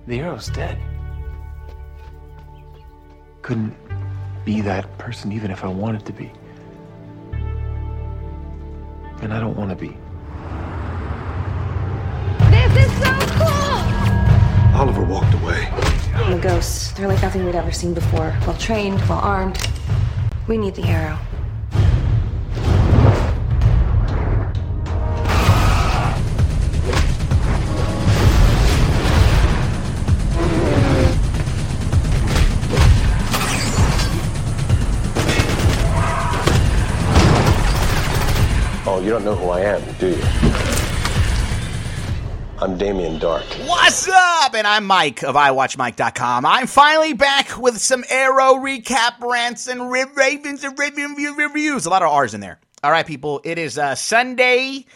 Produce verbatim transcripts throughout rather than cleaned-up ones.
The Arrow's dead. Couldn't be that person even if I wanted to be. And I don't want to be. This is so cool! Oliver walked away. The ghosts, they're like nothing we'd ever seen before. Well trained, well armed. We need the Arrow. Oh, you don't know who I am, do you? I'm Damien Dark. What's up? And I'm Mike of I Watch Mike dot com. I'm finally back with some Arrow recap rants and rib ravens and review reviews. A lot of R's in there. All right, people. It is uh, Sunday,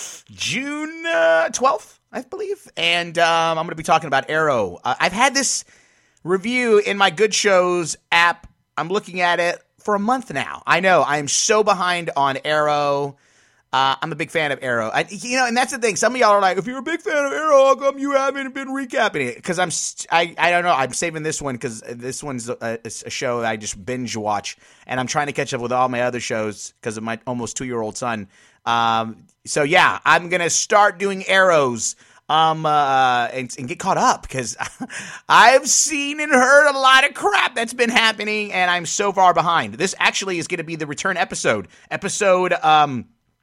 June uh, twelfth, I believe. And um, I'm going to be talking about Arrow. Uh, I've had this review in my Good Shows app. I'm looking at it for a month now. I know. I am so behind on Arrow. Uh, I'm a big fan of Arrow. I, you know, and that's the thing. Some of y'all are like, if you're a big fan of Arrow, how come you haven't been recapping it? Because I'm, st- I, I don't know. I'm saving this one because this one's a, a show that I just binge watch, and I'm trying to catch up with all my other shows because of my almost two-year-old son. Um, so yeah, I'm gonna start doing Arrows. Um, uh, and, and get caught up because I've seen and heard a lot of crap that's been happening, and I'm so far behind. This actually is going to be the return episode, episode um.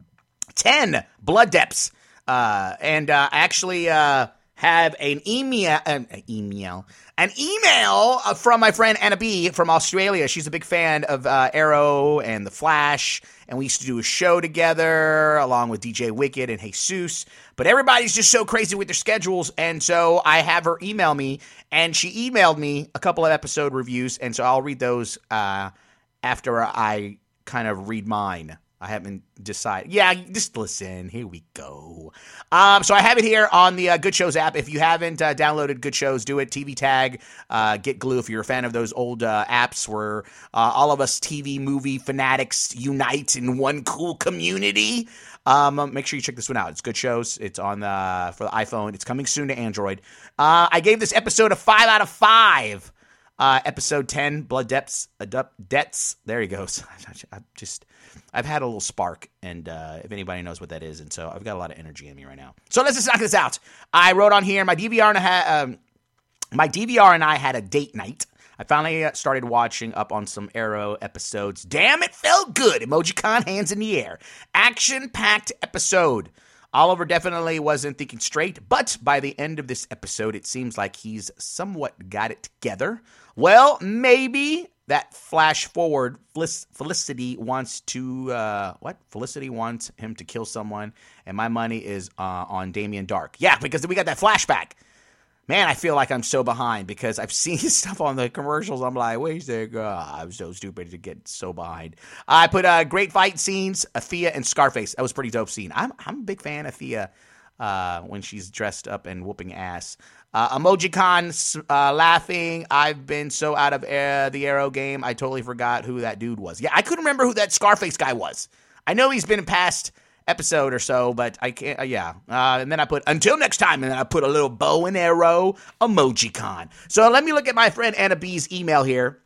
ten, Blood Depths. Uh, and uh, I actually uh, have an email, an email, an email from my friend Anna B from Australia. She's a big fan of uh, Arrow and The Flash, and we used to do a show together along with D J Wicked and Jesus. But everybody's just so crazy with their schedules, and so I have her email me, and she emailed me a couple of episode reviews, and so I'll read those uh, after I kind of read mine. I haven't decided. Yeah, just listen. Here we go. Um, so I have it here on the uh, Good Shows app. If you haven't uh, downloaded Good Shows, do it. T V Tag, uh, Get Glue. If you're a fan of those old uh, apps where uh, all of us T V movie fanatics unite in one cool community, um, make sure you check this one out. It's Good Shows. It's on the, for the iPhone. It's coming soon to Android. Uh, I gave this episode a five out of five. Uh, episode ten, Blood Depths, uh, Debts. There he goes. I just, I've had a little spark, and uh, if anybody knows what that is, and so I've got a lot of energy in me right now. So let's just knock this out. I wrote on here my D V R and I had, um, my D V R and I had a date night. I finally started watching up on some Arrow episodes. Damn, it felt good. Emojicon, hands in the air. Action-packed episode. Oliver definitely wasn't thinking straight, but by the end of this episode, it seems like he's somewhat got it together. Well, maybe that flash forward, Felicity wants to, uh, what? Felicity wants him to kill someone, and my money is uh, on Damien Dark. Yeah, because we got that flashback. Man, I feel like I'm so behind because I've seen stuff on the commercials. I'm like, wait a second. Oh, I'm so stupid to get so behind. I put uh, great fight scenes, Thea and Scarface. That was a pretty dope scene. I'm I'm a big fan of Thea uh, when she's dressed up and whooping ass. Uh, Emojicon uh, laughing. I've been so out of uh, the Arrow game, I totally forgot who that dude was. Yeah, I couldn't remember who that Scarface guy was. I know he's been in past episode or so, but I can't, uh, yeah. Uh, and then I put, until next time, and then I put a little bow and arrow Emojicon. So let me look at my friend Anna B's email here.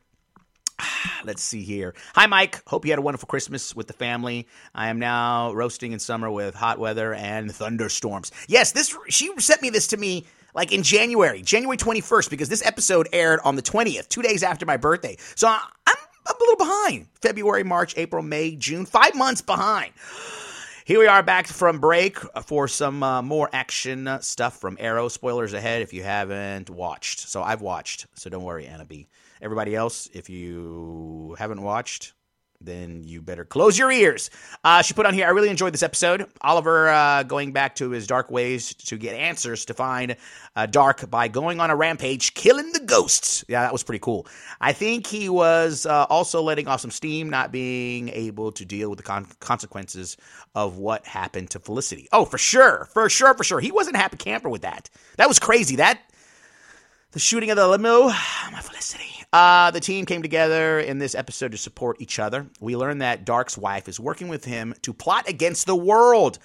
Let's see here. Hi, Mike. Hope you had a wonderful Christmas with the family. I am now roasting in summer with hot weather and thunderstorms. Yes, this she sent me this to me like in January, January twenty-first, because this episode aired on the twentieth, two days after my birthday. So I'm, I'm a little behind. February, March, April, May, June, five months behind. Here we are back from break for some uh, more action stuff from Arrow. Spoilers ahead if you haven't watched. So I've watched, so don't worry, Anna B. Everybody else, if you haven't watched, then you better close your ears. Uh, she put on here, I really enjoyed this episode. Oliver uh, going back to his dark ways to get answers to find uh, Dark by going on a rampage, killing the ghosts. Yeah, that was pretty cool. I think he was uh, also letting off some steam, not being able to deal with the con- consequences of what happened to Felicity. Oh, for sure. For sure, for sure. He wasn't a happy camper with that. That was crazy. That, the shooting of the limo, my Felicity. Uh, the team came together in this episode to support each other. We learned that Dark's wife is working with him to plot against the world.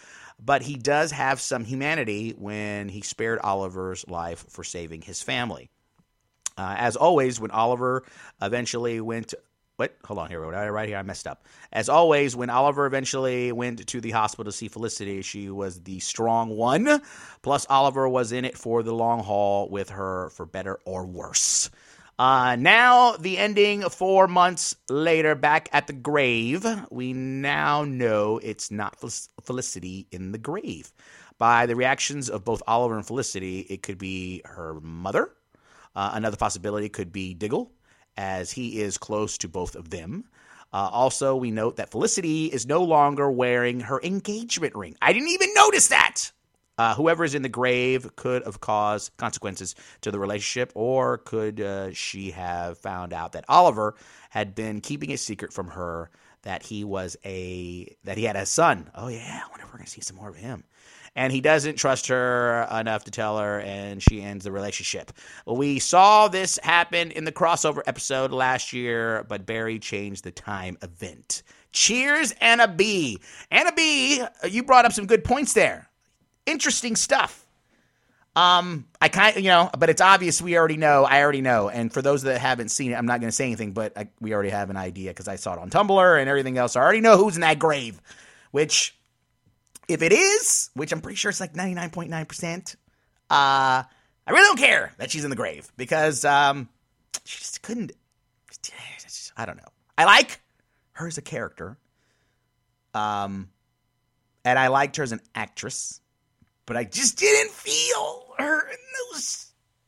but he does have some humanity when he spared Oliver's life for saving his family. Uh, as always, when Oliver eventually went... What? Hold on here. Right here, I messed up. As always, when Oliver eventually went to the hospital to see Felicity, she was the strong one. Plus, Oliver was in it for the long haul with her, for better or worse. Uh, now, the ending four months later, back at the grave, we now know it's not Felicity in the grave. By the reactions of both Oliver and Felicity, it could be her mother. Uh, another possibility could be Diggle, as he is close to both of them. Uh, also, we note that Felicity is no longer wearing her engagement ring. I didn't even notice that. Uh, whoever is in the grave could have caused consequences to the relationship, or could uh, she have found out that Oliver had been keeping a secret from her, that he was a that he had a son. Oh yeah, I wonder if we're gonna see some more of him. And he doesn't trust her enough to tell her, and she ends the relationship. We saw this happen in the crossover episode last year, but Barry changed the time event. Cheers, Anna B. Anna B, you brought up some good points there. Interesting stuff. Um, I kind of, you know, but it's obvious we already know. I already know. And for those that haven't seen it, I'm not going to say anything, but I, we already have an idea because I saw it on Tumblr and everything else. I already know who's in that grave, which... If it is, which I'm pretty sure it's like ninety-nine point nine percent, uh, I really don't care that she's in the grave because um, she just couldn't. I don't know. I like her as a character, um, and I liked her as an actress, but I just didn't feel her in those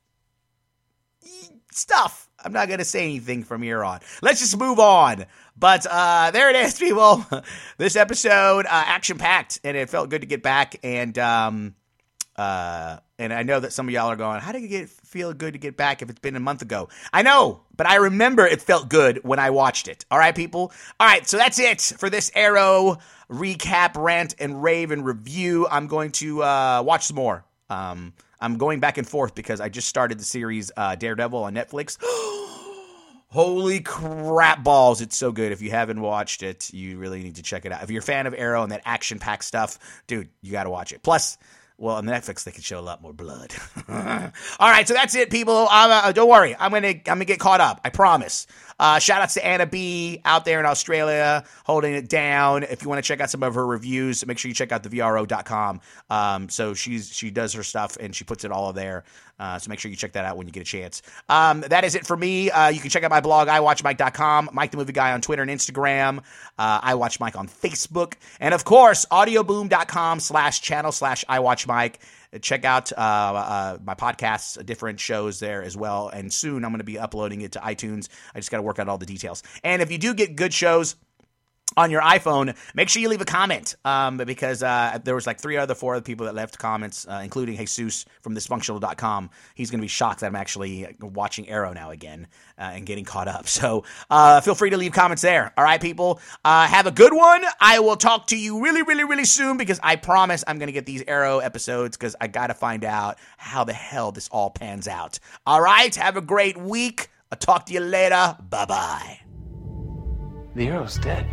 stuff. I'm not going to say anything from here on. Let's just move on. But uh, there it is, people. This episode, uh, action-packed, and it felt good to get back. And um, uh, and I know that some of y'all are going, how did it get, feel good to get back if it's been a month ago? I know, but I remember it felt good when I watched it. All right, people? All right, so that's it for this Arrow recap, rant, and rave and review. I'm going to uh, watch some more. Um, I'm going back and forth because I just started the series uh, Daredevil on Netflix. Holy crap balls, it's so good. If you haven't watched it, you really need to check it out. If you're a fan of Arrow and that action-packed stuff, dude, you got to watch it. Plus, well, on Netflix, they can show a lot more blood. All right, so that's it, people. Uh, don't worry. I'm going to I'm gonna get caught up. I promise. Uh, shout-outs to Anna B. out there in Australia holding it down. If you want to check out some of her reviews, make sure you check out the V R O dot com. Um, so she's she does her stuff, and she puts it all there. Uh, so make sure you check that out when you get a chance. Um, that is it for me. Uh, you can check out my blog, i watch mike dot com, Mike the Movie Guy on Twitter and Instagram, uh, iWatchMike on Facebook, and of course, audioboom dot com slash channel slash iWatchMike. Check out uh, uh, my podcasts, different shows there as well. And soon I'm going to be uploading it to iTunes. I just got to work out all the details. And if you do get good shows on your iPhone, make sure you leave a comment um, because uh, there was like three other, four other people that left comments, uh, including Jesus from dysfunctional dot com. He's going to be shocked that I'm actually watching Arrow now again uh, and getting caught up. So uh, feel free to leave comments there. All right, people. Uh, have a good one. I will talk to you really, really, really soon because I promise I'm going to get these Arrow episodes because I got to find out how the hell this all pans out. All right. Have a great week. I'll talk to you later. Bye-bye. The Arrow's dead.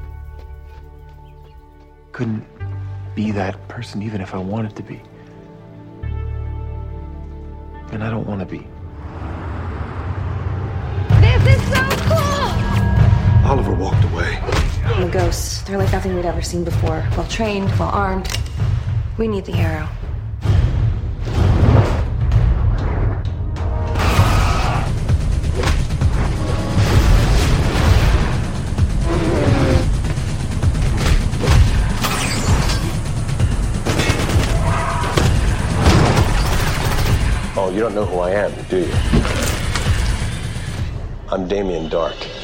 Couldn't be that person even if I wanted to be. And I don't want to be. This is so cool! Oliver walked away. The ghosts, they're like nothing we'd ever seen before. Well trained, well armed. We need the Arrow. Oh, you don't know who I am, do you? I'm Damien Dark.